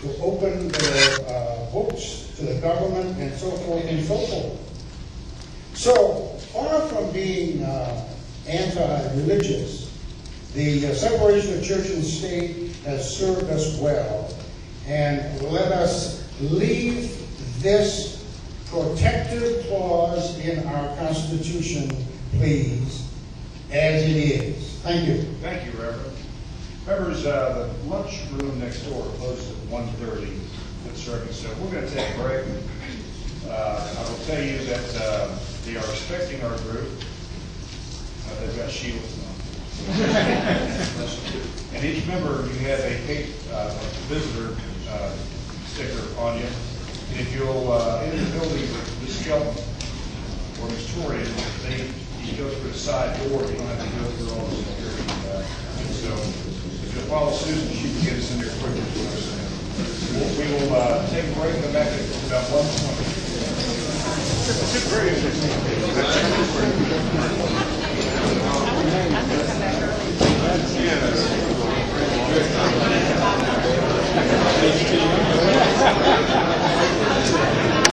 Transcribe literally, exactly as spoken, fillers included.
to open their uh, books to the government and so forth and so forth. So, far from being uh, anti-religious, the uh, separation of church and state has served us well. And let us leave this protective clause in our Constitution, please, as it is. Thank you. Thank you, Reverend. Members, uh, the lunch room next door closes at one thirty with service, so we're going to take a break. Uh, I will tell you that uh, they are respecting our group. Uh, they've got shields on. And each member, you have a hate, uh, visitor uh, sticker on you. And if you'll uh, enter the building with Miz Skelton or Miz Torian, they you go through the side door. You don't have to go through all the security. Uh, so if you'll follow Susan, she can get us in there quickly. We'll, we will uh, take a break and come back at about one twenty. Yeah.